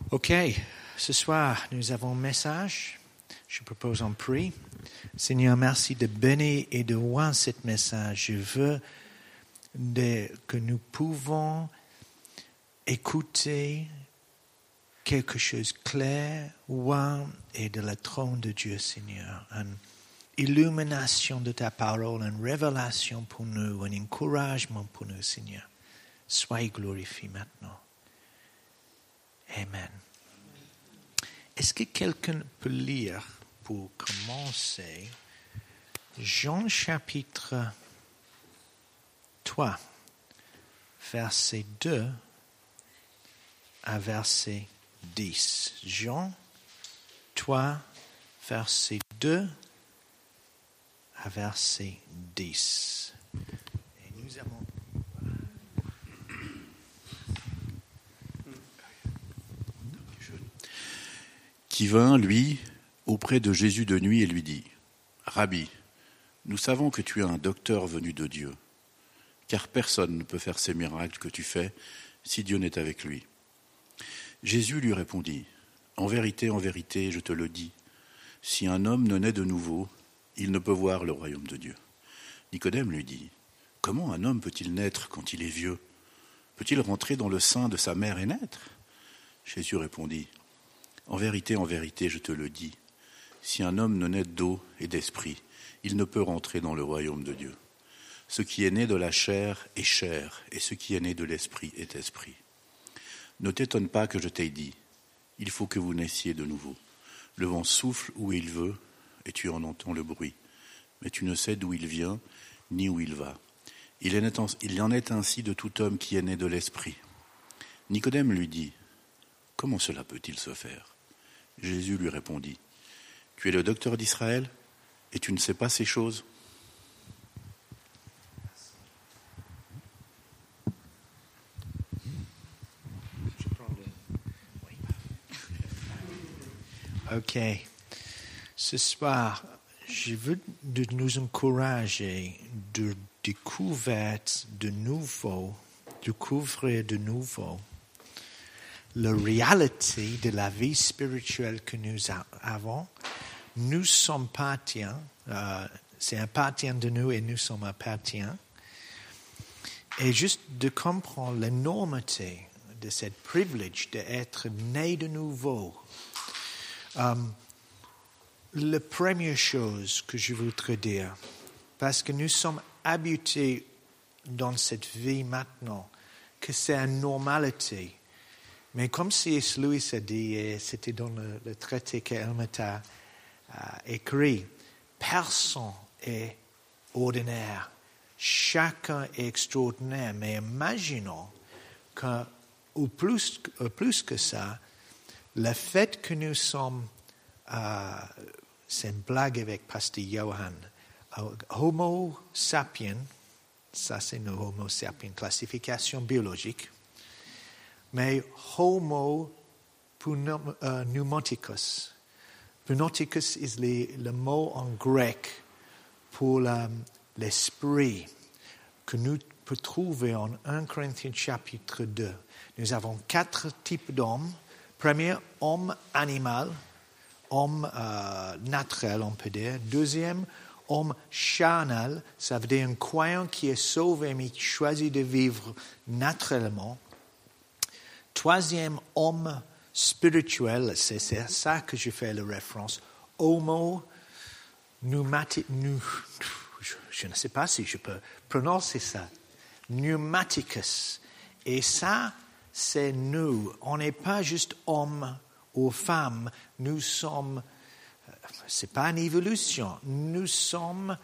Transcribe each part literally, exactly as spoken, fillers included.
Ok, ce soir, nous avons un message. Je propose un prix. Seigneur, merci de bénir et de voir ce message. Je veux de, que nous pouvons écouter quelque chose de clair, voir et de la trône de Dieu, Seigneur. Une illumination de ta parole, une révélation pour nous, un encouragement pour nous, Seigneur. Sois glorifié maintenant. Amen. Est-ce que quelqu'un peut lire, pour commencer, Jean chapitre trois, verset deux à verset dix. Jean trois, verset deux à verset dix. Et nous avons... Qui vint, lui, auprès de Jésus de nuit et lui dit : « Rabbi, nous savons que tu es un docteur venu de Dieu, car personne ne peut faire ces miracles que tu fais si Dieu n'est avec lui. » Jésus lui répondit : « En vérité, en vérité, je te le dis, si un homme ne naît de nouveau, il ne peut voir le royaume de Dieu. » Nicodème lui dit : « Comment un homme peut-il naître quand il est vieux ? Peut-il rentrer dans le sein de sa mère et naître ? » Jésus répondit : « En vérité, en vérité, je te le dis, si un homme ne naît d'eau et d'esprit, il ne peut rentrer dans le royaume de Dieu. Ce qui est né de la chair est chair, et ce qui est né de l'esprit est esprit. Ne t'étonne pas que je t'ai dit, il faut que vous naissiez de nouveau. Le vent souffle où il veut, et tu en entends le bruit, mais tu ne sais d'où il vient, ni où il va. Il en est ainsi de tout homme qui est né de l'esprit. » Nicodème lui dit : « Comment cela peut-il se faire ? » Jésus lui répondit : « Tu es le docteur d'Israël, et tu ne sais pas ces choses ? Ok. Ce soir, je veux de nous encourager de découvrir de nouveau, découvrir de nouveau la réalité de la vie spirituelle que nous avons. Nous sommes partiens, euh, c'est un partien de nous et nous sommes un partien. Et juste de comprendre l'énormité de ce privilège d'être né de nouveau. Um, la première chose que je voudrais dire, parce que nous sommes habitués dans cette vie maintenant, que c'est une normalité. Mais comme C S. Lewis a dit, et c'était dans le, le traité qu'Helmut a euh, écrit, personne est ordinaire, chacun est extraordinaire. Mais imaginons qu'au plus, au plus que ça, le fait que nous sommes, euh, c'est une blague avec Pasteur Johan, Homo sapiens, ça c'est une Homo sapiens, classification biologique, mais Homo pneumaticus. Pneumaticus est le, le mot en grec pour la, l'esprit que nous pouvons trouver en premier Corinthiens chapitre deux. Nous avons quatre types d'hommes. Premier, homme animal, homme euh, naturel, on peut dire. Deuxième, homme charnel, ça veut dire un croyant qui est sauvé mais qui choisit de vivre naturellement. Troisième, homme spirituel, c'est, c'est ça que je fais la référence. Homo pneumaticus, nous, je, je ne sais pas si je peux prononcer ça. Pneumaticus. Et ça, c'est nous. On n'est pas juste homme ou femme. Nous sommes, c'est pas une évolution. Nous sommes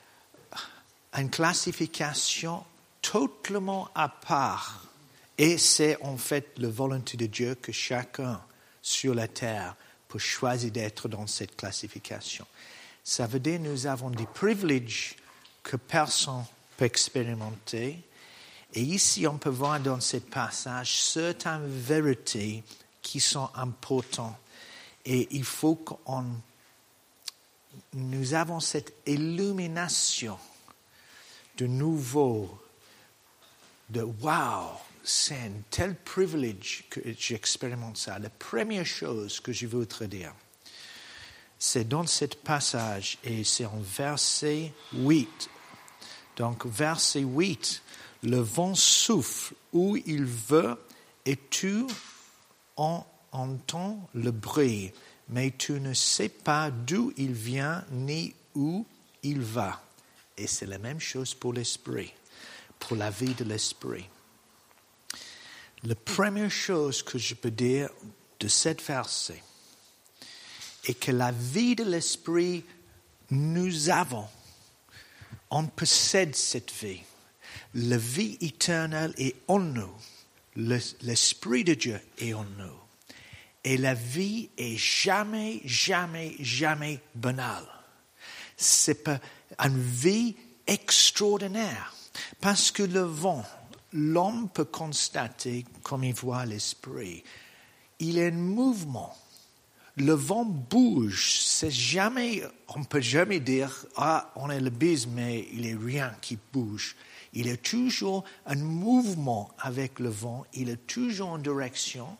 une classification totalement à part. Et c'est en fait la volonté de Dieu que chacun sur la terre peut choisir d'être dans cette classification. Ça veut dire que nous avons des privilèges que personne ne peut expérimenter. Et ici, on peut voir dans ce passage certaines vérités qui sont importantes. Et il faut qu'on... Nous avons cette illumination de nouveau, de « wow ». c'est un tel privilège que j'expérimente ça. La première chose que je veux te dire, c'est dans ce passage, et c'est en verset huit. Donc, verset huit, le vent souffle où il veut et tu en entends le bruit, mais tu ne sais pas d'où il vient ni où il va. Et c'est la même chose pour l'esprit, pour la vie de l'esprit. La première chose que je peux dire de cette verset est que la vie de l'esprit, nous avons, on possède cette vie. La vie éternelle est en nous. L'Esprit de Dieu est en nous. Et la vie est jamais, jamais, jamais banale. C'est une vie extraordinaire. Parce que le vent, l'homme peut constater, comme il voit l'Esprit, il y a un mouvement. Le vent bouge. C'est jamais, on ne peut jamais dire, ah, on est le bise, mais il n'y a rien qui bouge. Il y a toujours un mouvement avec le vent. Il est toujours en direction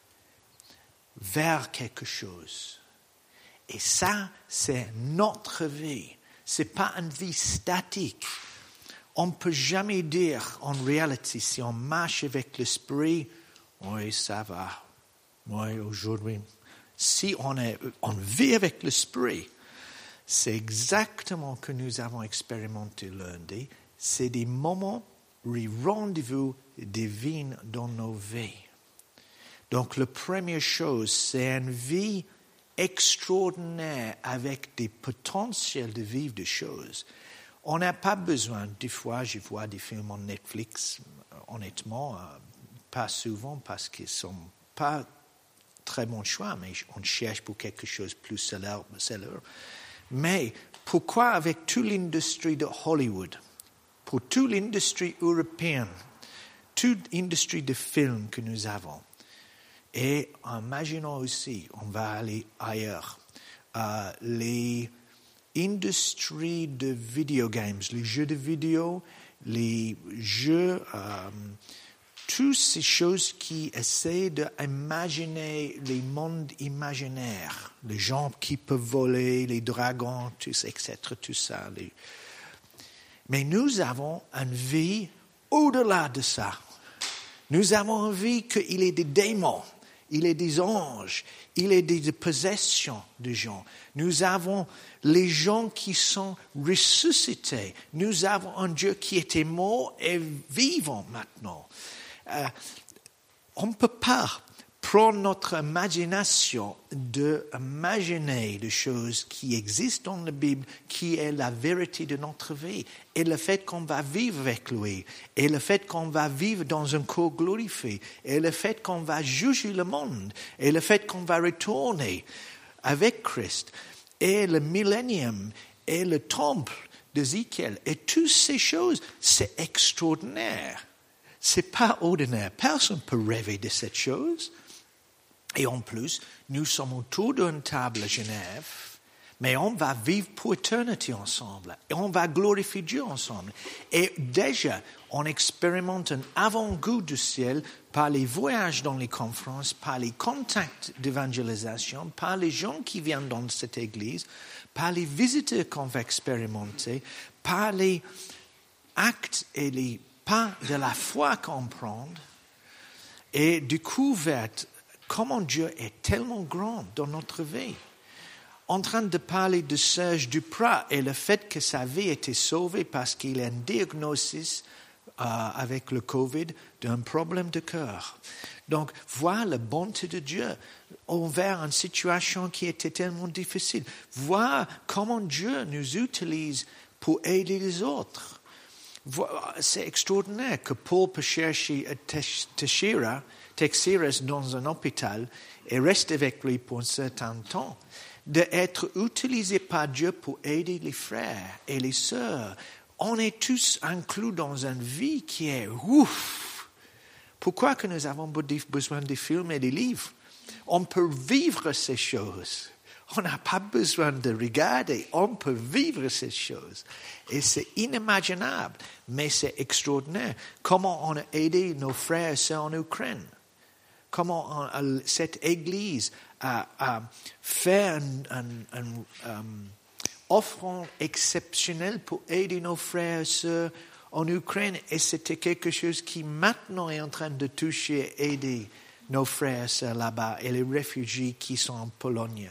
vers quelque chose. Et ça, c'est notre vie. Ce n'est pas une vie statique. On ne peut jamais dire, en réalité, si on marche avec l'esprit, oui, ça va. Oui, aujourd'hui. Si on, est, on vit avec l'esprit, c'est exactement ce que nous avons expérimenté lundi. C'est des moments, des rendez-vous divins dans nos vies. Donc, la première chose, c'est une vie extraordinaire avec des potentiels de vivre des choses. On n'a pas besoin, des fois, je vois des films en Netflix, honnêtement, euh, pas souvent parce qu'ils ne sont pas très bon choix, mais on cherche pour quelque chose de plus célèbre. Mais pourquoi avec toute l'industrie de Hollywood, pour toute l'industrie européenne, toute l'industrie de films que nous avons, et imaginons aussi, on va aller ailleurs, euh, les industries de video games, les jeux de vidéo, les jeux... Euh, toutes ces choses qui essaient d'imaginer les mondes imaginaires, les gens qui peuvent voler, les dragons, tout, et cetera, tout ça. Les... Mais nous avons une vie au-delà de ça. Nous avons une vie qu'il y ait des démons, il y ait des anges, il y ait des possessions de gens. Nous avons les gens qui sont ressuscités. Nous avons un Dieu qui était mort et vivant maintenant. Euh, on ne peut pas prendre notre imagination d'imaginer des choses qui existent dans la Bible, qui est la vérité de notre vie, et le fait qu'on va vivre avec lui, et le fait qu'on va vivre dans un corps glorifié, et le fait qu'on va juger le monde, et le fait qu'on va retourner avec Christ, et le millénium, et le temple d'Ézéchiel, et toutes ces choses, c'est extraordinaire. Ce n'est pas ordinaire. Personne ne peut rêver de cette chose. Et en plus, nous sommes autour d'une table à Genève, mais on va vivre pour éternité ensemble. Et on va glorifier Dieu ensemble. Et déjà, on expérimente un avant-goût du ciel par les voyages dans les conférences, par les contacts d'évangélisation, par les gens qui viennent dans cette église, par les visiteurs qu'on va expérimenter, par les actes et les pas de la foi comprendre et découvrir comment Dieu est tellement grand dans notre vie. En train de parler de Serge Duprat et le fait que sa vie a été sauvée parce qu'il a un diagnostic euh, avec le Covid d'un problème de cœur. Donc, voir la bonté de Dieu envers une situation qui était tellement difficile. Voir comment Dieu nous utilise pour aider les autres. C'est extraordinaire que Paul peut chercher Teixeira, Teixeira dans un hôpital et reste avec lui pour un certain temps, d'être utilisé par Dieu pour aider les frères et les sœurs. On est tous inclus dans une vie qui est ouf. Pourquoi que nous avons besoin des films et des livres? On peut vivre ces choses. On n'a pas besoin de regarder, on peut vivre ces choses. Et c'est inimaginable, mais c'est extraordinaire. Comment on a aidé nos frères et sœurs en Ukraine. Comment on, cette Église a, a fait un, un, un, un offrande exceptionnelle pour aider nos frères et sœurs en Ukraine. Et c'était quelque chose qui maintenant est en train de toucher et aider nos frères et sœurs là-bas et les réfugiés qui sont en Pologne.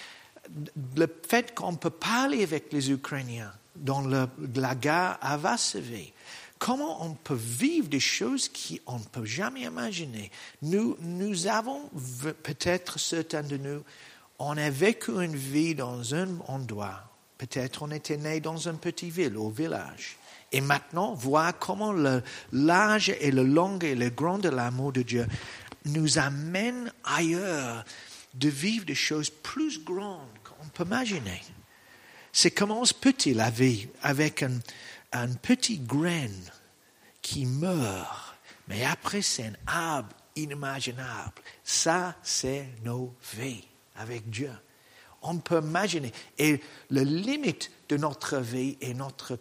Le fait qu'on peut parler avec les Ukrainiens dans le, la gare à Varsovie, comment on peut vivre des choses qu'on ne peut jamais imaginer. Nous, nous avons, peut-être certains de nous, on a vécu une vie dans un endroit. Peut-être on était né dans une petite ville, au village. Et maintenant, voir comment le large et le long et le grand de l'amour de Dieu nous amène ailleurs de vivre des choses plus grandes qu'on peut imaginer. C'est commence petit la vie avec un, un petit grain qui meurt, mais après c'est un arbre inimaginable. Ça, c'est nos vies avec Dieu. On peut imaginer. Et la limite de notre vie est notre,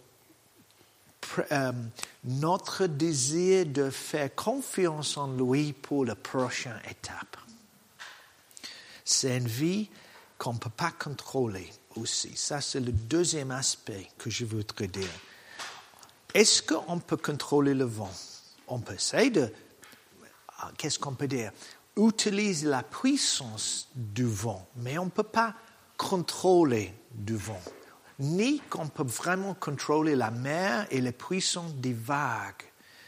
euh, notre désir de faire confiance en lui pour la prochaine étape. C'est une vie qu'on ne peut pas contrôler aussi. Ça, c'est le deuxième aspect que je voudrais dire. Est-ce qu'on peut contrôler le vent? On peut essayer de... Qu'est-ce qu'on peut dire? Utiliser la puissance du vent, mais on ne peut pas contrôler du vent. Ni qu'on peut vraiment contrôler la mer et la puissance des vagues.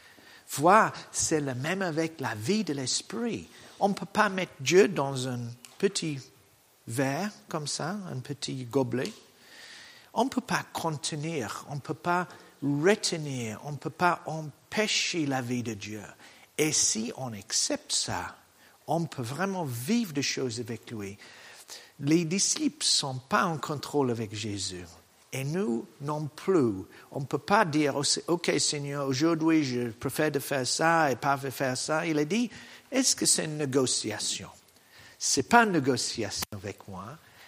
Voir, c'est le même avec la vie de l'esprit. On ne peut pas mettre Dieu dans un petit verre comme ça, un petit gobelet. On ne peut pas contenir, on ne peut pas retenir, on ne peut pas empêcher la vie de Dieu. Et si on accepte ça, on peut vraiment vivre des choses avec lui. Les disciples ne sont pas en contrôle avec Jésus. Et nous non plus. On ne peut pas dire, OK Seigneur, aujourd'hui je préfère de faire ça et pas de faire ça. Il a dit, est-ce que c'est une négociation? Ce n'est pas une négociation avec moi.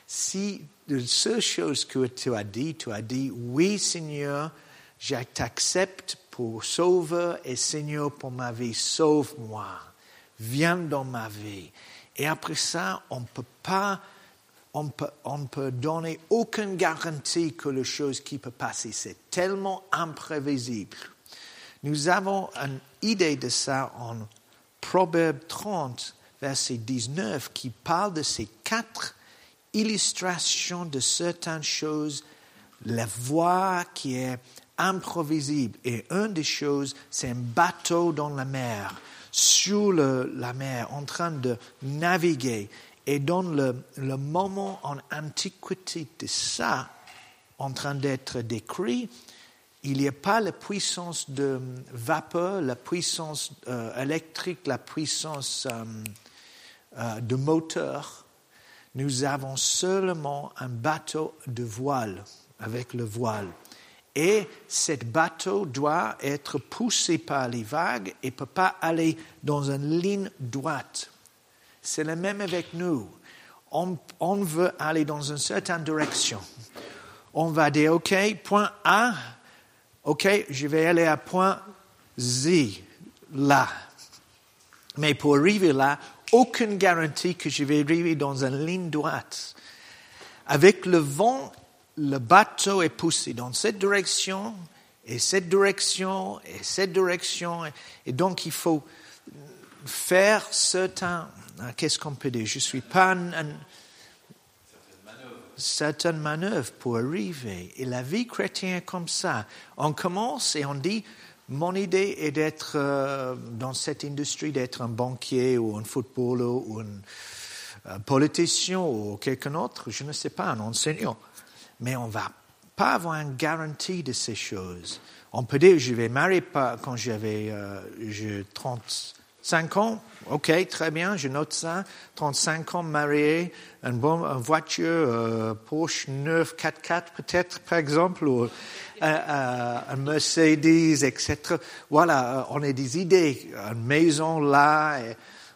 Si la seule chose que tu as dit, tu as dit, oui Seigneur, je t'accepte pour sauveur et Seigneur pour ma vie, sauve-moi. Viens dans ma vie. Et après ça, on ne peut pas, on peut, on peut donner aucune garantie que les choses qui peuvent passer. C'est tellement imprévisible. Nous avons une idée de ça en Proverbe trente, verset dix-neuf, qui parle de ces quatre illustrations de certaines choses, la voie qui est imprévisible. Et une des choses, c'est un bateau dans la mer, sur le, la mer, en train de naviguer. Et dans le, le moment en antiquité de ça, en train d'être décrit, il n'y a pas la puissance de vapeur, la puissance euh, électrique, la puissance euh, euh, de moteur. Nous avons seulement un bateau de voile, avec le voile. Et ce bateau doit être poussé par les vagues et ne peut pas aller dans une ligne droite. C'est le même avec nous. On, on veut aller dans une certaine direction. On va dire, OK, point A, OK, je vais aller à point Z, là. Mais pour arriver là, aucune garantie que je vais arriver dans une ligne droite. Avec le vent, le bateau est poussé dans cette direction, et cette direction, et cette direction. Et donc, il faut faire certains... Qu'est-ce qu'on peut dire? Je ne suis pas un... un certaines manœuvres pour arriver. Et la vie chrétienne est comme ça. On commence et on dit, mon idée est d'être euh, dans cette industrie, d'être un banquier ou un footballeur ou un, un politicien ou quelqu'un d'autre, je ne sais pas, un enseignant. Mais on ne va pas avoir une garantie de ces choses. On peut dire, je vais marier quand j'avais euh, trente-cinq ans. OK, très bien, je note ça. trente-cinq ans, marié, une bonne une voiture, euh, Porsche neuf quatre-quatre peut-être, par exemple, ou euh, euh, un Mercedes, et cetera. Voilà, on a des idées. Une maison là, et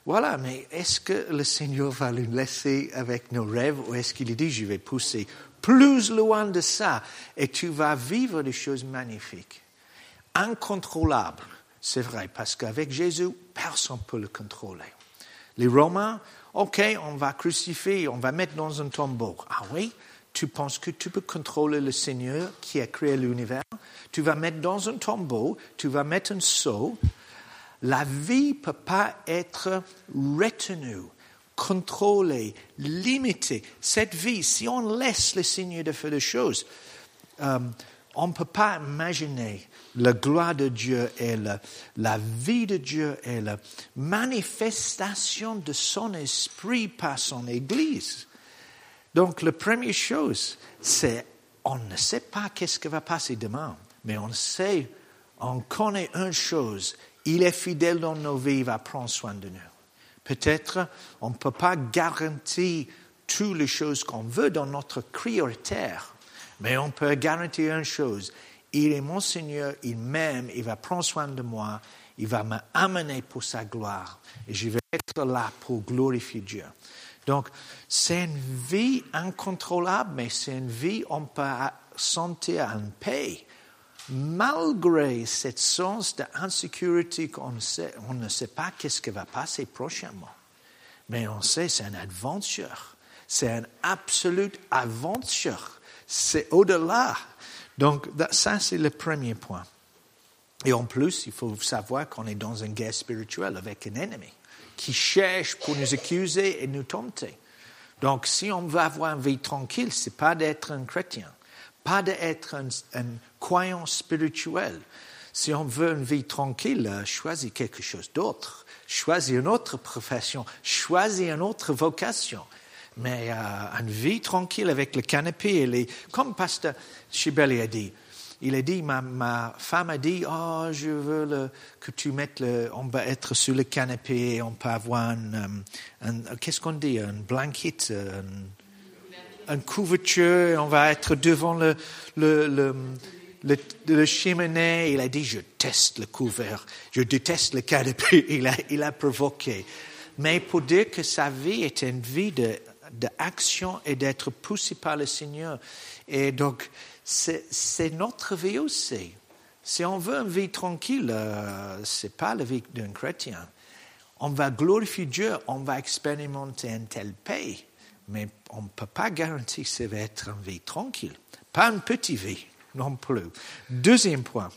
Voilà, mais est-ce que le Seigneur va nous laisser avec nos rêves ou est-ce qu'il dit, je vais pousser plus loin de ça et tu vas vivre des choses magnifiques, incontrôlables. C'est vrai, parce qu'avec Jésus, personne ne peut le contrôler. Les Romains, ok, on va crucifier, on va mettre dans un tombeau. Ah oui, tu penses que tu peux contrôler le Seigneur qui a créé l'univers? Tu vas mettre dans un tombeau, tu vas mettre un sceau. La vie ne peut pas être retenue, contrôlée, limitée. Cette vie, si on laisse le Seigneur de faire des choses, euh, on ne peut pas imaginer la gloire de Dieu et la, la vie de Dieu et la manifestation de son esprit par son Église. Donc, la première chose, c'est on ne sait pas qu'est-ce qui va passer demain, mais on sait, on connaît une chose. Il est fidèle dans nos vies, il va prendre soin de nous. Peut-être on ne peut pas garantir toutes les choses qu'on veut dans notre prioritaire, mais on peut garantir une chose. Il est mon Seigneur, il m'aime, il va prendre soin de moi, il va m'amener pour sa gloire. Et je vais être là pour glorifier Dieu. Donc, c'est une vie incontrôlable, mais c'est une vie où on peut sentir en paix. Malgré cette sens d'insécurité qu'on sait, on ne sait pas qu'est-ce qui va passer prochainement. Mais on sait c'est une aventure. C'est une absolute aventure. C'est au-delà. Donc, ça, c'est le premier point. Et en plus, il faut savoir qu'on est dans une guerre spirituelle avec un ennemi qui cherche pour nous accuser et nous tenter. Donc, si on veut avoir une vie tranquille, ce n'est pas d'être un chrétien. Pas d'être un, un croyant spirituel. Si on veut une vie tranquille, choisis quelque chose d'autre. Choisis une autre profession. Choisis une autre vocation. Mais euh, une vie tranquille avec le canapé, et les, comme Pasteur Chibeli a dit, il a dit, ma, ma femme a dit, oh, je veux le, que tu mettes le, on va être sur le canapé, on peut avoir un, un, un qu'est-ce qu'on dit, un blanket, un, une couverture, on va être devant le, le, le, le, le cheminée. Il a dit, je déteste le couvert, je déteste le canapé. Il a, il a provoqué. Mais pour dire que sa vie est une vie de, d'action et d'être poussé par le Seigneur. Et donc, c'est, c'est notre vie aussi. Si on veut une vie tranquille, euh, ce n'est pas la vie d'un chrétien. On va glorifier Dieu, on va expérimenter une telle paix. Mais on ne peut pas garantir que ça va être une vie tranquille. Pas une petite vie non plus. Deuxième point.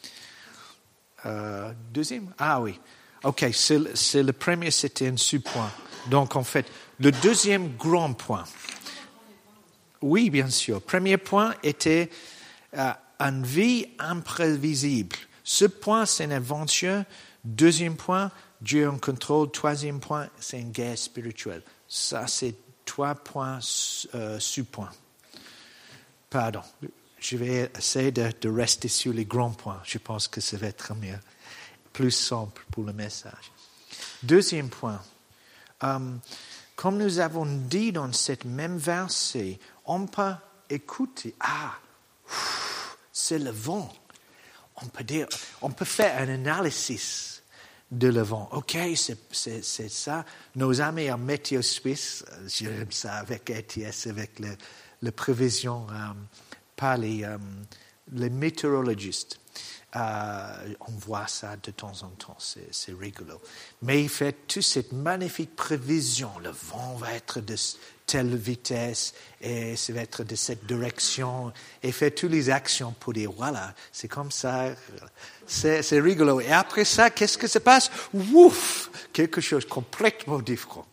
Euh, deuxième? Ah oui. OK, c'est, c'est le premier, c'était un sous-point. Donc, en fait, le deuxième grand point. Oui, bien sûr. Premier point était euh, une vie imprévisible. Ce point, c'est une aventure. Deuxième point, Dieu en contrôle. Troisième point, c'est une guerre spirituelle. Ça, c'est trois points, euh, sous-points. Pardon. Je vais essayer de, de rester sur les grands points. Je pense que ça va être mieux, plus simple pour le message. Deuxième point. Um, comme nous avons dit dans cette même verset, on peut écouter. Ah, c'est le vent. On peut dire, on peut faire un analysis de le vent. OK, c'est, c'est, c'est ça. Nos amis en météo suisse, j'aime ça avec A T S, avec le, la prévision um, par les, um, les météorologistes. Euh, on voit ça de temps en temps, c'est, c'est rigolo. Mais il fait toute cette magnifique prévision. Le vent va être de telle vitesse et ça va être de cette direction. Et il fait toutes les actions pour dire, voilà, c'est comme ça. C'est, c'est rigolo. Et après ça, qu'est-ce que se passe? Ouf! Quelque chose complètement différent.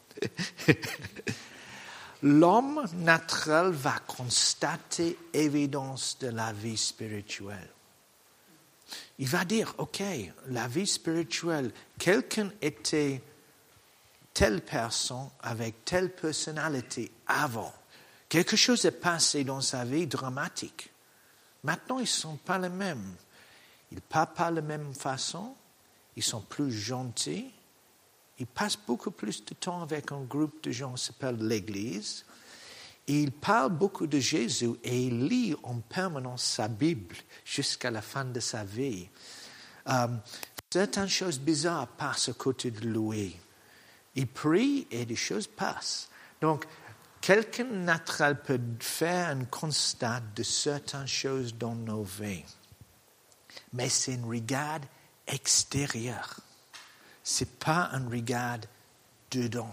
L'homme naturel va constater évidence de la vie spirituelle. Il va dire, OK, la vie spirituelle, quelqu'un était telle personne avec telle personnalité avant. Quelque chose est passé dans sa vie dramatique. Maintenant, ils ne sont pas les mêmes. Ils ne parlent pas de la même façon. Ils sont plus gentils. Ils passent beaucoup plus de temps avec un groupe de gens qui s'appelle l'Église. Et il parle beaucoup de Jésus et il lit en permanence sa Bible jusqu'à la fin de sa vie. Um, certaines choses bizarres passent à côté de lui. Il prie et des choses passent. Donc, quelqu'un naturel peut faire un constat de certaines choses dans nos vies. Mais c'est un regard extérieur. Ce n'est pas un regard dedans.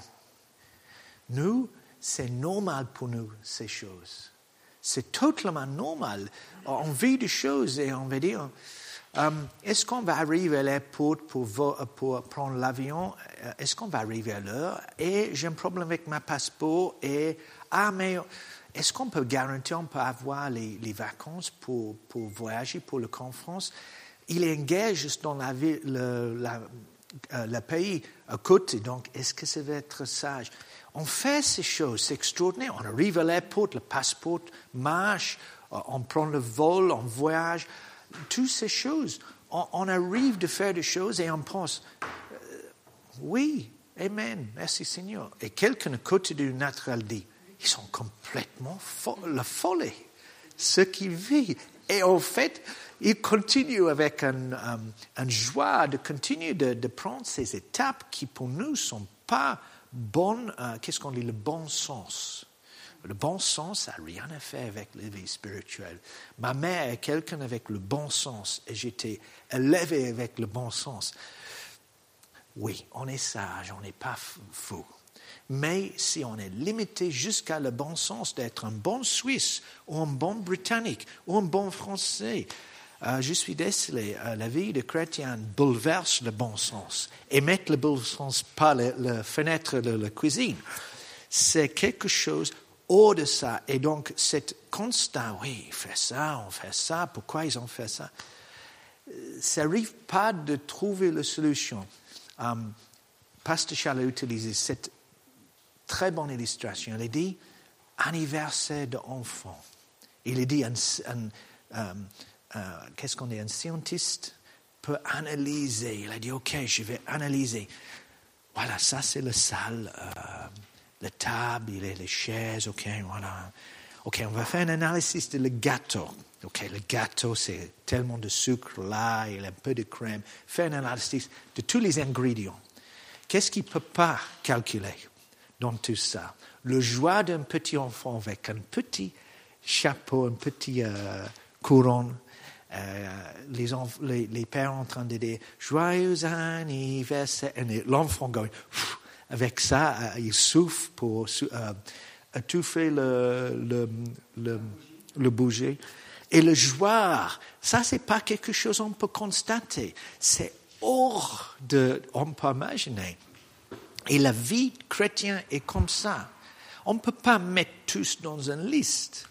Nous, c'est normal pour nous, ces choses. C'est totalement normal. On vit des choses et on va dire, um, est-ce qu'on va arriver à l'aéroport pour, pour prendre l'avion? Est-ce qu'on va arriver à l'heure? Et j'ai un problème avec mon passeport. Et, ah, mais est-ce qu'on peut garantir, on peut avoir les, les vacances pour, pour voyager pour la conférence? Il est engagé dans la ville, le, la, euh, le pays à côté. Donc, est-ce que ça va être sage? On fait ces choses, c'est extraordinaire. On arrive à l'aéroport, le passeport marche, on prend le vol, on voyage. Toutes ces choses, on, on arrive de faire des choses et on pense, euh, oui, amen, merci Seigneur. Et quelqu'un à côté du naturel dit, ils sont complètement fo- la folie, ce qu'ils vivent. Et en fait, ils continuent avec une un, un joie de continuer de, de prendre ces étapes qui pour nous ne sont pas bonnes, euh, qu'est-ce qu'on dit, le bon sens. Le bon sens, ça n'a rien à faire avec la vie spirituelle. Ma mère est quelqu'un avec le bon sens et j'étais élevé avec le bon sens. Oui, on est sage, on n'est pas fou. Mais si on est limité jusqu'à le bon sens d'être un bon Suisse ou un bon Britannique ou un bon Français, euh, je suis désolé, euh, la vie de chrétien bouleverse le bon sens. Et mettre le bon sens par la, la fenêtre de la cuisine, c'est quelque chose hors de ça. Et donc, cet constat, oui, il fait ça, on fait ça, pourquoi ils ont fait ça? Ça n'arrive pas de trouver la solution. Um, Pasteur Charles a utilisé cette très bonne illustration. Il a dit anniversaire d'enfant. Il a dit un, un, um, uh, qu'est-ce qu'on dit, un scientiste peut analyser. Il a dit, OK, je vais analyser. Voilà, ça c'est la salle, euh, la table, il est les chaises, OK, voilà. OK, on va faire une analyse de le gâteau. OK, le gâteau, c'est tellement de sucre là, il y a un peu de crème. Faire une analyse de tous les ingrédients. Qu'est-ce qu'il ne peut pas calculer dans tout ça? Le joie d'un petit enfant avec un petit chapeau, un petit euh, couronne. Euh, les, enf- les, les pères en train de dire « Joyeux anniversaire » et l'enfant going, pff, avec ça, euh, il souffle pour euh, étouffer le, le, le, le bouger. Et le joie, ça, c'est pas quelque chose qu'on peut constater. C'est hors de... On peut imaginer. Et la vie chrétienne est comme ça. On ne peut pas mettre tous dans une liste.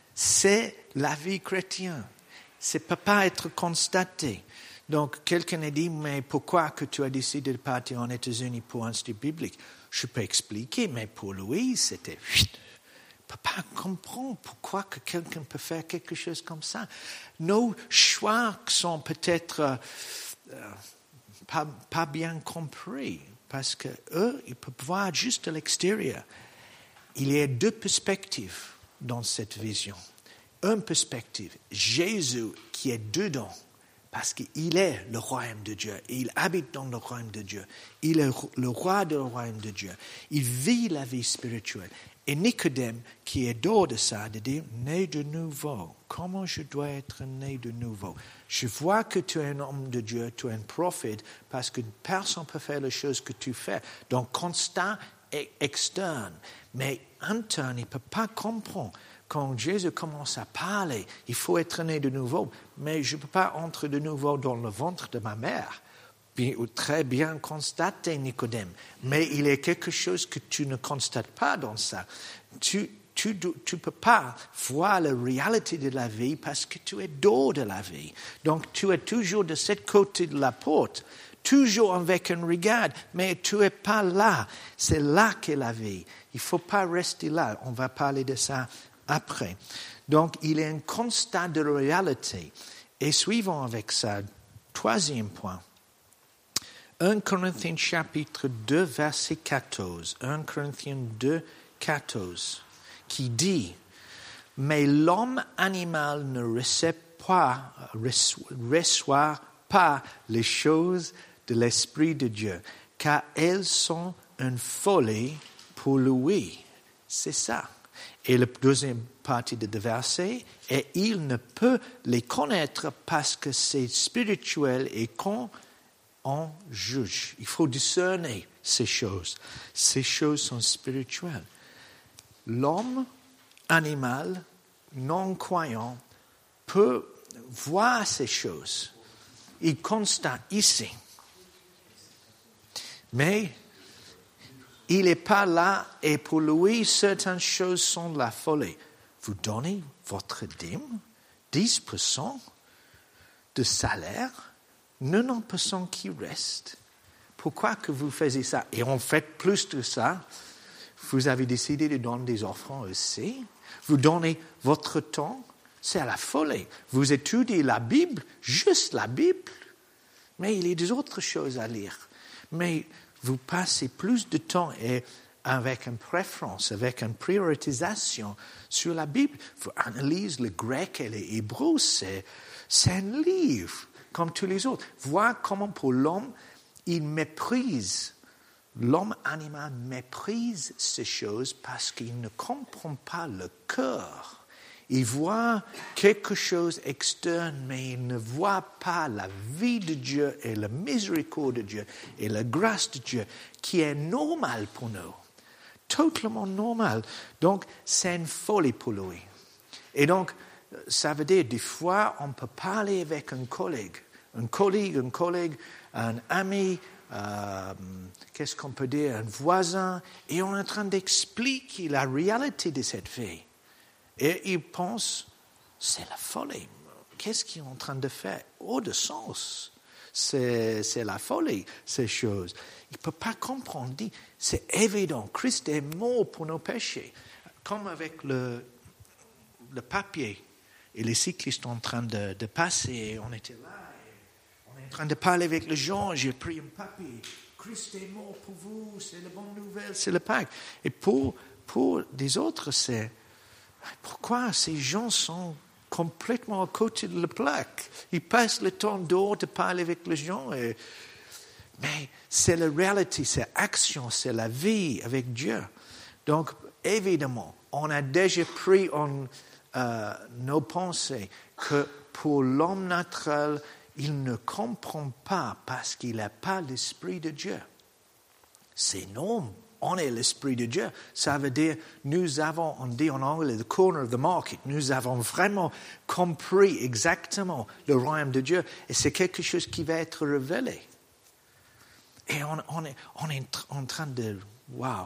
C'est la vie chrétienne. Ça ne peut pas être constaté. Donc, quelqu'un a dit, mais pourquoi que tu as décidé de partir aux États-Unis pour un institut biblique? Je peux expliquer, mais pour lui, c'était... Je ne peux pas comprendre pourquoi que quelqu'un peut faire quelque chose comme ça. Nos choix sont peut-être euh, euh, pas, pas bien compris, parce qu'eux, ils peuvent voir juste à l'extérieur. Il y a deux perspectives dans cette vision. Une perspective, Jésus qui est dedans, parce qu'il est le royaume de Dieu, et il habite dans le royaume de Dieu. Il est le roi du royaume de Dieu. Il vit la vie spirituelle. Et Nicodème, qui est dehors de ça, de dire, né de nouveau. Comment je dois être né de nouveau? Je vois que tu es un homme de Dieu, tu es un prophète, parce que personne ne peut faire les choses que tu fais. Donc, constat et externe. Mais interne, il ne peut pas comprendre. Quand Jésus commence à parler, il faut être né de nouveau. Mais je ne peux pas entrer de nouveau dans le ventre de ma mère. Bien, très bien constaté, Nicodème. Mais il y a quelque chose que tu ne constates pas dans ça. Tu tu ne peux pas voir la réalité de la vie parce que tu es dehors de la vie. Donc tu es toujours de ce côté de la porte, toujours avec un regard, mais tu n'es pas là. C'est là qu'est la vie. Il ne faut pas rester là. On va parler de ça après. Donc, il y a un constat de réalité. Et suivons avec ça. Troisième point. un Corinthiens chapitre deux, verset quatorze. un Corinthiens deux, quatorze. Qui dit, « Mais l'homme animal ne reçoit pas, reçoit pas les choses de l'Esprit de Dieu, car elles sont une folie pour lui. C'est ça. Et la deuxième partie de le verset, et il ne peut les connaître parce que c'est spirituel et qu'on en juge. Il faut discerner ces choses. Ces choses sont spirituelles. L'homme animal, non-croyant, peut voir ces choses. Il constate ici. Mais il n'est pas là et pour lui, certaines choses sont de la folie. Vous donnez votre dîme, dix pour cent de salaire, quatre-vingt-dix pour cent qui reste. Pourquoi que vous faites ça? Et en fait, plus de ça, vous avez décidé de donner des offrandes aussi. Vous donnez votre temps, c'est à la folie. Vous étudiez la Bible, juste la Bible, mais il y a des autres choses à lire. Mais vous passez plus de temps et avec une préférence, avec une prioritisation sur la Bible. Vous analysez le grec et l'hébreu, c'est, c'est un livre comme tous les autres. Voir comment pour l'homme, il méprise, l'homme animal méprise ces choses parce qu'il ne comprend pas le cœur. Il voit quelque chose externe, mais il ne voit pas la vie de Dieu et la miséricorde de Dieu et la grâce de Dieu qui est normale pour nous. Totalement normal. Donc, c'est une folie pour lui. Et donc, ça veut dire, des fois, on peut parler avec un collègue, un collègue, un collègue, un ami, euh, qu'est-ce qu'on peut dire, un voisin, et on est en train d'expliquer la réalité de cette vie. Et il pense, c'est la folie. Qu'est-ce qu'ils sont en train de faire? Oh, de sens. C'est, c'est la folie, ces choses. Il ne peut pas comprendre. Il dit, c'est évident. Christ est mort pour nos péchés. Comme avec le, le papier. Et les cyclistes sont en train de, de passer. On était là. On est en train de parler avec les gens. J'ai pris un papier. Christ est mort pour vous. C'est la bonne nouvelle. C'est le Pâques. Et pour, pour des autres, c'est... Pourquoi ces gens sont complètement à côté de la plaque? Ils passent le temps dehors de parler avec les gens. Et... Mais c'est la réalité, c'est l'action, c'est la vie avec Dieu. Donc, évidemment, on a déjà pris en euh, nos pensées que pour l'homme naturel, il ne comprend pas parce qu'il n'a pas l'Esprit de Dieu. C'est non. On est l'Esprit de Dieu. Ça veut dire, nous avons, on dit en anglais, the corner of the market. Nous avons vraiment compris exactement le royaume de Dieu. Et c'est quelque chose qui va être révélé. Et on, on, est, on est en train de, wow.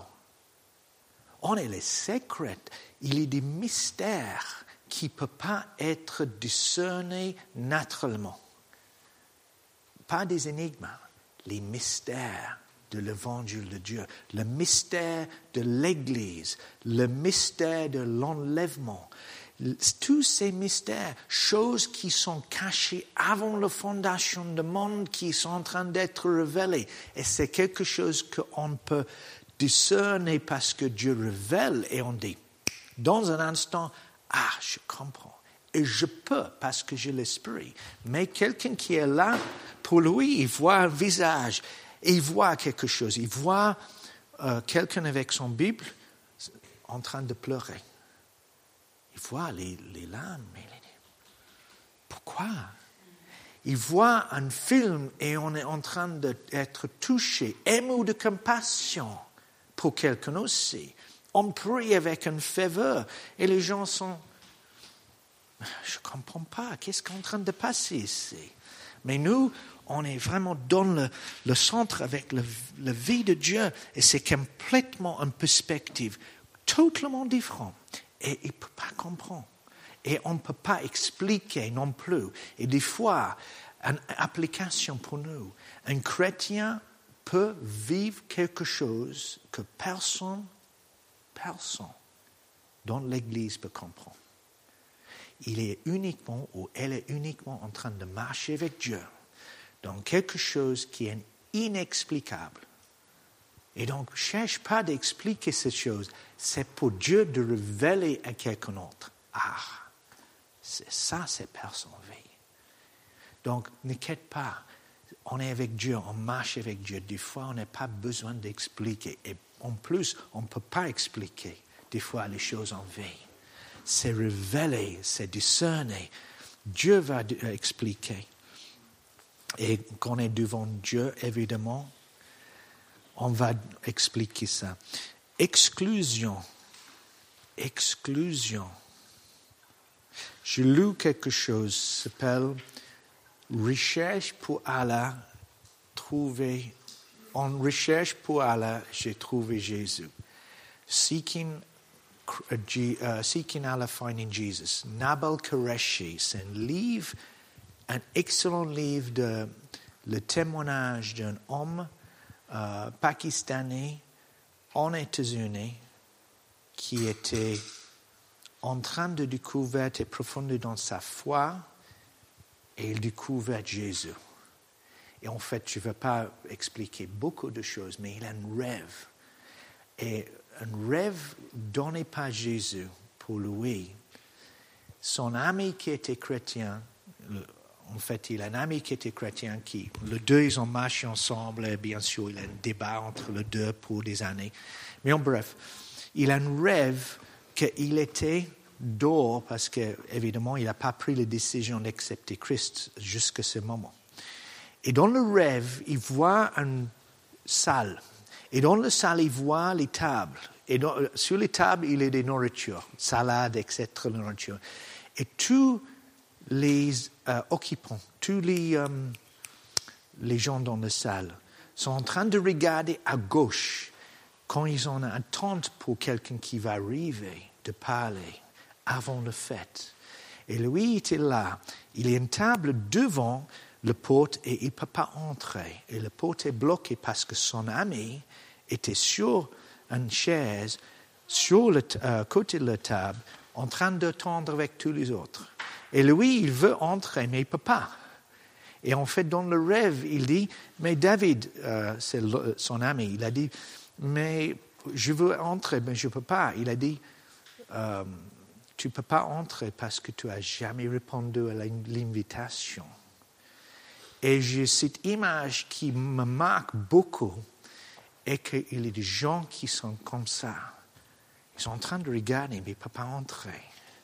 On est les secrets. Il y a des mystères qui ne peuvent pas être discernés naturellement. Pas des énigmes, les mystères de l'évangile de Dieu, le mystère de l'Église, le mystère de l'enlèvement. Tous ces mystères, choses qui sont cachées avant la fondation du monde, qui sont en train d'être révélées. Et c'est quelque chose qu'on peut discerner parce que Dieu révèle et on dit, dans un instant, ah, je comprends. Et je peux parce que j'ai l'Esprit. Mais quelqu'un qui est là, pour lui, il voit un visage. Et il voit quelque chose. Il voit euh, quelqu'un avec son Bible en train de pleurer. Il voit les, les larmes. Il dit, pourquoi? Il voit un film et on est en train d'être touché, ému de compassion pour quelqu'un aussi. On prie avec une ferveur et les gens sont... Je ne comprends pas. Qu'est-ce qui est en train de passer ici? Mais nous, on est vraiment dans le, le centre avec le, la vie de Dieu et c'est complètement une perspective totalement différente. Et il ne peut pas comprendre. Et on ne peut pas expliquer non plus. Et des fois, une application pour nous. Un chrétien peut vivre quelque chose que personne, personne dans l'Église peut comprendre. Il est uniquement ou elle est uniquement en train de marcher avec Dieu dans quelque chose qui est inexplicable. Et donc, ne cherche pas d'expliquer cette chose. C'est pour Dieu de révéler à quelqu'un d'autre. Ah, c'est ça, c'est personne vie. Donc, n'inquiète pas. on est avec Dieu, on marche avec Dieu. Des fois, on n'a pas besoin d'expliquer. Et en plus, on ne peut pas expliquer des fois les choses en vie. C'est révélé, c'est discerné. Dieu va expliquer. Et quand on est devant Dieu, évidemment, on va expliquer ça. Exclusion. Exclusion. J'ai lu quelque chose qui s'appelle Recherche pour Allah, trouver. En recherche pour Allah, j'ai trouvé Jésus. Seeking, uh, seeking Allah, finding Jesus. Nabil Qureshi, c'est un livre, un excellent livre de le témoignage d'un homme euh, pakistanais en États-Unis qui était en train de découvrir et profondir dans sa foi et il découvrait Jésus. Et en fait, je ne vais pas expliquer beaucoup de choses, mais il a un rêve. Et un rêve donné par Jésus pour lui. Son ami qui était chrétien, en fait, il a un ami qui était chrétien, qui, les deux, ils ont marché ensemble, et bien sûr, il y a un débat entre les deux pour des années. Mais en bref, il a un rêve qu'il était dehors parce qu'évidemment, il n'a pas pris la décision d'accepter Christ jusqu'à ce moment. Et dans le rêve, il voit une salle. Et dans la salle, il voit les tables. Et dans, sur les tables, il y a des nourritures, salades, et cetera, nourriture. Et tous les euh, occupants, tous les, euh, les gens dans la salle sont en train de regarder à gauche quand ils ont une attente pour quelqu'un qui va arriver, de parler avant la fête. Et lui, il était là. Il y a une table devant la porte et il ne peut pas entrer. Et la porte est bloquée parce que son ami était sur une chaise, sur le euh, côté de la table, en train d'attendre avec tous les autres. Et lui, il veut entrer, mais il ne peut pas. Et en fait, dans le rêve, il dit, mais David, euh, c'est le, son ami, il a dit, mais je veux entrer, mais je ne peux pas. Il a dit, euh, tu ne peux pas entrer parce que tu n'as jamais répondu à l'invitation. Et j'ai cette image qui me marque beaucoup, et qu'il y a des gens qui sont comme ça. Ils sont en train de regarder, mais ils ne peuvent pas entrer.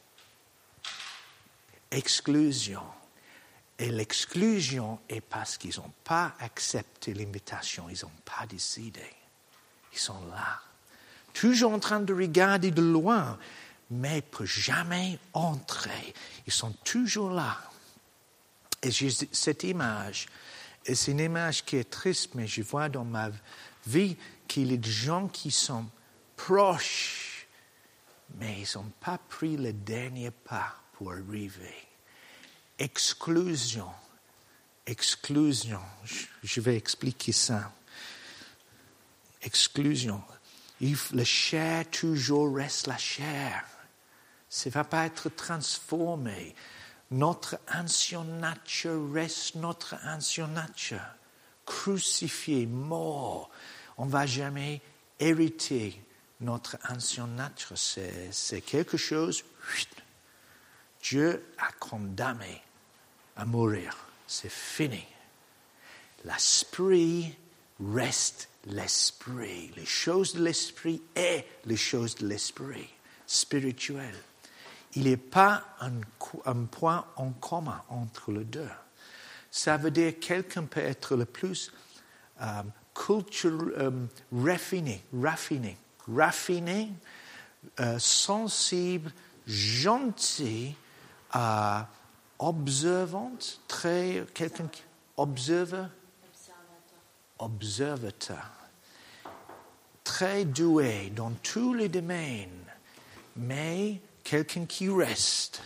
Exclusion. Et l'exclusion est parce qu'ils n'ont pas accepté l'invitation, ils n'ont pas décidé. Ils sont là, toujours en train de regarder de loin, mais ne peuvent jamais entrer. Ils sont toujours là. Et j'ai cette image, et c'est une image qui est triste, mais je vois dans ma vie qu'il y a des gens qui sont proches, mais ils n'ont pas pris le dernier pas pour arriver. Exclusion. Exclusion. Je vais expliquer ça. Exclusion. La chair toujours reste la chair. Ça ne va pas être transformé. Notre ancienne nature reste notre ancienne nature. Crucifié, mort. On ne va jamais hériter notre ancienne nature. C'est, c'est quelque chose, Dieu a condamné à mourir. C'est fini. L'esprit reste l'esprit. Les choses de l'esprit est les choses de l'esprit spirituel. Il n'y a pas un, un point en commun entre les deux. Ça veut dire que quelqu'un peut être le plus euh, culture, euh, raffiné, raffiné, raffiné, euh, sensible, gentil, euh, observant, très, quelqu'un qui observe, observateur, très doué dans tous les domaines, mais quelqu'un qui reste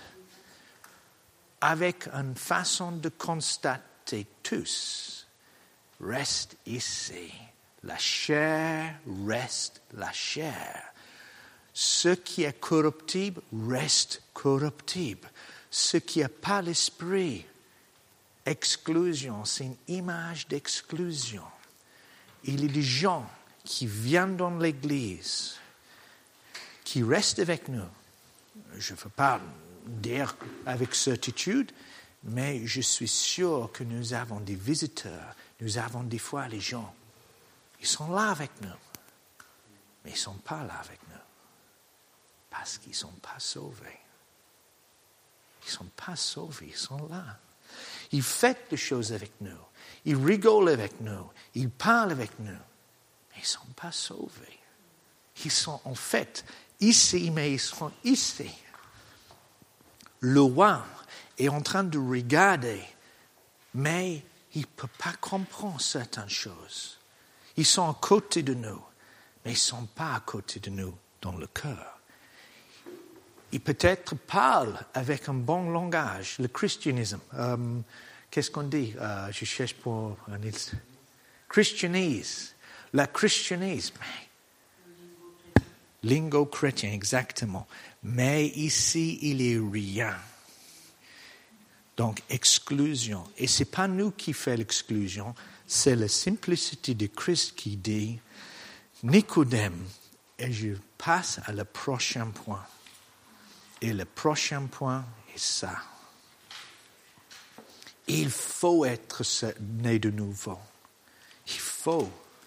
avec une façon de constater tous, reste ici. La chair reste la chair. Ce qui est corruptible reste corruptible. Ce qui n'a pas l'esprit, exclusion, c'est une image d'exclusion. Il y a des gens qui viennent dans l'Église, qui restent avec nous. Je ne veux pas dire avec certitude, Mais je suis sûr que nous avons des visiteurs, nous avons des fois les gens. Ils sont là avec nous, mais ils ne sont pas là avec nous parce qu'ils ne sont pas sauvés. Ils ne sont pas sauvés, ils sont là. Ils font des choses avec nous, ils rigolent avec nous, ils parlent avec nous, mais ils ne sont pas sauvés. Ils sont en fait ici, mais ils sont ici. Le roi est en train de regarder, mais il ne peut pas comprendre certaines choses. Ils sont à côté de nous, mais ils ne sont pas à côté de nous dans le cœur. Ils peut-être parlent avec un bon langage, le christianisme. Euh, qu'est-ce qu'on dit? euh, Je cherche pour un christianise. La christianisme. Lingo chrétien, exactement. Mais ici, il est rien. Donc, exclusion. Et ce n'est pas nous qui faisons l'exclusion, c'est la simplicité de Christ qui dit Nicodème, et je passe à le prochain point. Et le prochain point est ça. Il faut être né de nouveau. Il faut.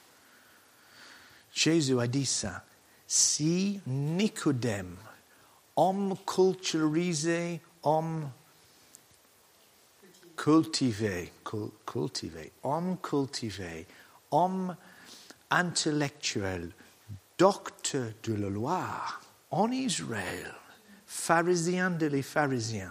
Jésus a dit ça. Si Nicodème, homme culturisé, homme cultivé, cultivé, homme cultivé, homme intellectuel, docteur de la loi en Israël, pharisien de les pharisiens.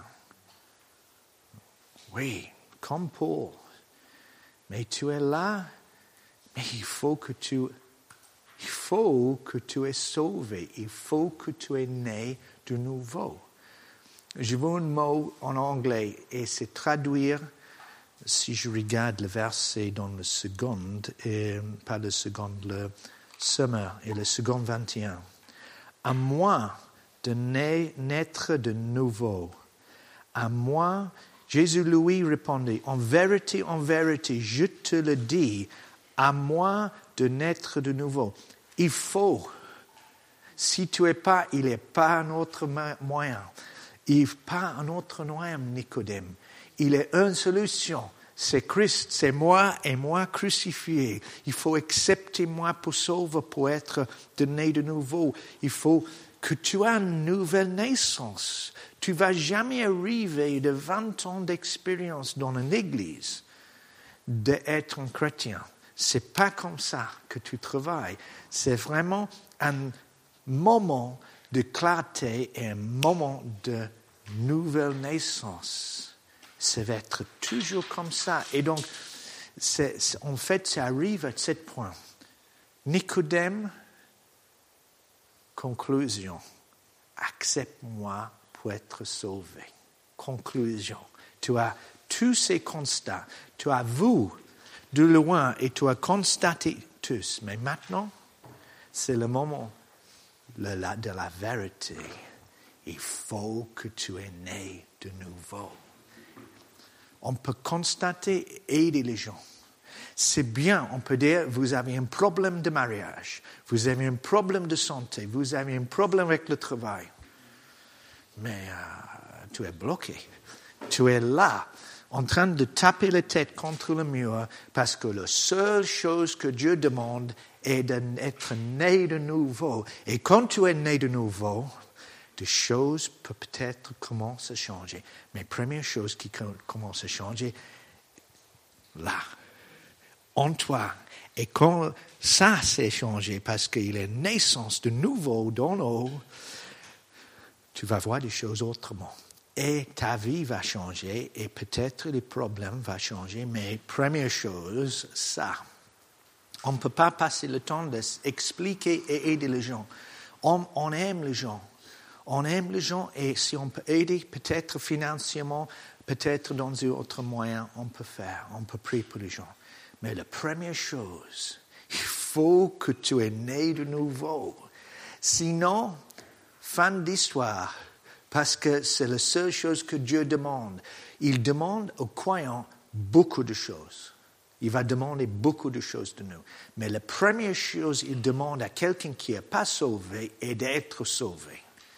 Oui, comme Paul. Mais tu es là, mais il faut que tu, il faut que tu es sauvé, il faut que tu es né de nouveau. Je veux un mot en anglais et c'est traduire, si je regarde le verset dans le second, et pas le second, le Summer et le second vingt et un. À moins de naître de nouveau, à moins, Jésus lui répondit, en vérité, en vérité, je te le dis, à moins de naître de nouveau. Il faut. Si tu n'es pas, il n'y a pas un autre moyen. Il n'y a pas un autre moyen, Nicodème. Il y a une solution. C'est Christ, c'est moi et moi crucifié. Il faut accepter moi pour sauver, pour être né de nouveau. Il faut que tu aies une nouvelle naissance. Tu ne vas jamais arriver de vingt ans d'expérience dans une église d'être un chrétien. Ce n'est pas comme ça que tu travailles. C'est vraiment un moment de clarté et un moment de nouvelle naissance. Ça va être toujours comme ça. Et donc, c'est, c'est, en fait, ça arrive à ce point. Nicodème, conclusion. Accepte-moi pour être sauvé. Conclusion. Tu as tous ces constats. Tu as vu de loin et tu as constaté tous. Mais maintenant, c'est le moment de la, de la vérité. Il faut que tu es né de nouveau. On peut constater et aider les gens. C'est bien, on peut dire, vous avez un problème de mariage, vous avez un problème de santé, vous avez un problème avec le travail. Mais euh, tu es bloqué. Tu es là, en train de taper la tête contre le mur, parce que la seule chose que Dieu demande est d'être né de nouveau. Et quand tu es né de nouveau, des choses peuvent peut-être commencer à changer. Mais première chose qui commence à changer, là, en toi. Et quand ça s'est changé, parce qu'il y a naissance de nouveau dans nous, tu vas voir des choses autrement. Et ta vie va changer, et peut-être les problèmes vont changer, mais première chose, ça. On ne peut pas passer le temps d'expliquer et aider les gens. On, on aime les gens. On aime les gens et si on peut aider, peut-être financièrement, peut-être dans un autre moyen, on peut faire, on peut prier pour les gens. Mais la première chose, il faut que tu es né de nouveau. Sinon, fin d'histoire, parce que c'est la seule chose que Dieu demande. Il demande aux croyants beaucoup de choses. Il va demander beaucoup de choses de nous. Mais la première chose, il demande à quelqu'un qui n'est pas sauvé est d'être sauvé.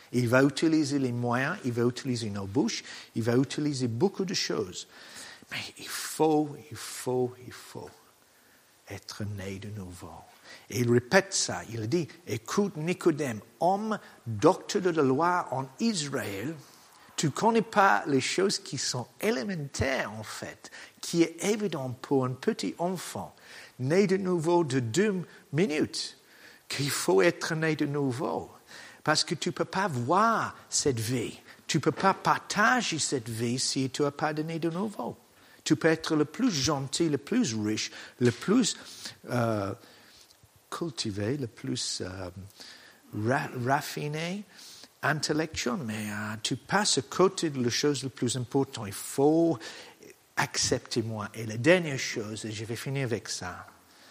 Et il va utiliser les moyens, il va utiliser nos bouches, il va utiliser beaucoup de choses. Mais il faut, il faut, il faut être né de nouveau. Et il répète ça, il dit, écoute Nicodème, homme docteur de la loi en Israël, tu ne connais pas les choses qui sont élémentaires en fait, qui est évident pour un petit enfant, né de nouveau de deux minutes, qu'il faut être né de nouveau. Parce que tu ne peux pas voir cette vie, tu ne peux pas partager cette vie si tu n'as pas de né de nouveau. Tu peux être le plus gentil, le plus riche, le plus euh, cultivé, le plus euh, ra- raffiné, intellectuel, mais euh, tu passes à côté de la chose la plus importante. Il faut accepter moi. Et la dernière chose, et je vais finir avec ça,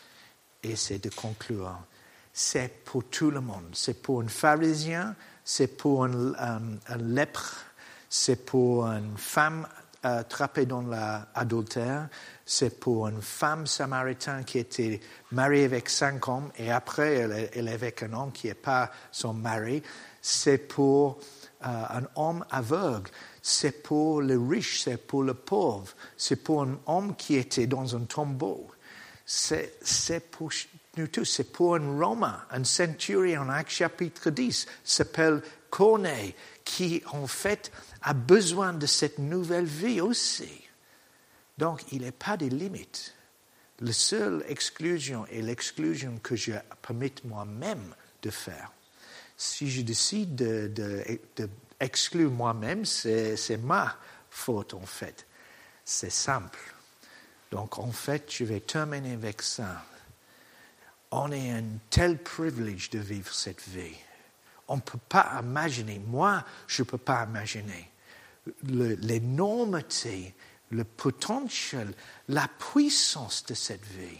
et c'est de conclure, c'est pour tout le monde. C'est pour un pharisien, c'est pour un, un, un lèpre, c'est pour une femme euh, trappée dans l'adultère, c'est pour une femme samaritaine qui était mariée avec cinq hommes et après elle, elle est avec un homme qui n'est pas son mari. C'est pour euh, un homme aveugle, c'est pour le riche, c'est pour le pauvre, c'est pour un homme qui était dans un tombeau. C'est, c'est pour nous tous, c'est pour un Romain, un centurion en Actes chapitre dix, s'appelle Corneille, qui en fait a besoin de cette nouvelle vie aussi. Donc il n'y a pas de limite. La seule exclusion est l'exclusion que je permets moi-même de faire. Si je décide de, de, de exclure moi-même, c'est, c'est ma faute en fait. C'est simple. Donc en fait, je vais terminer avec ça. On a un tel privilège de vivre cette vie. On ne peut pas imaginer, moi je ne peux pas imaginer le, l'énormité, le potentiel, la puissance de cette vie.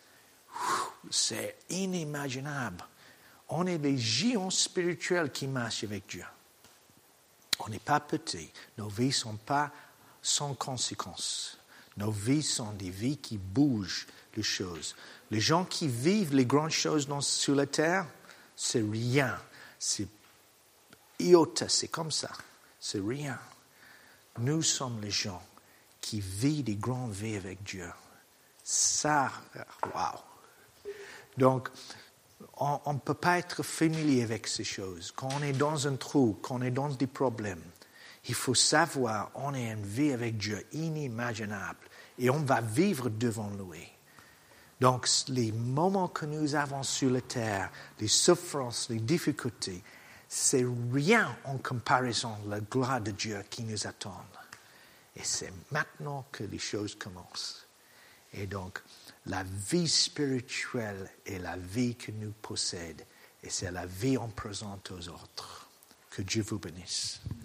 C'est inimaginable. On est des géants spirituels qui marchent avec Dieu. On n'est pas petits. Nos vies ne sont pas sans conséquences. Nos vies sont des vies qui bougent les choses. Les gens qui vivent les grandes choses dans, sur la terre, c'est rien. C'est iota, c'est comme ça. C'est rien. Nous sommes les gens qui vivent des grandes vies avec Dieu. Ça, waouh. Donc, on ne peut pas être familier avec ces choses. Quand on est dans un trou, quand on est dans des problèmes, il faut savoir qu'on a une vie avec Dieu inimaginable et on va vivre devant lui. Donc, les moments que nous avons sur la terre, les souffrances, les difficultés, c'est rien en comparaison de la gloire de Dieu qui nous attend. Et c'est maintenant que les choses commencent. Et donc, la vie spirituelle est la vie que nous possédons. Et c'est la vie en présente aux autres. Que Dieu vous bénisse.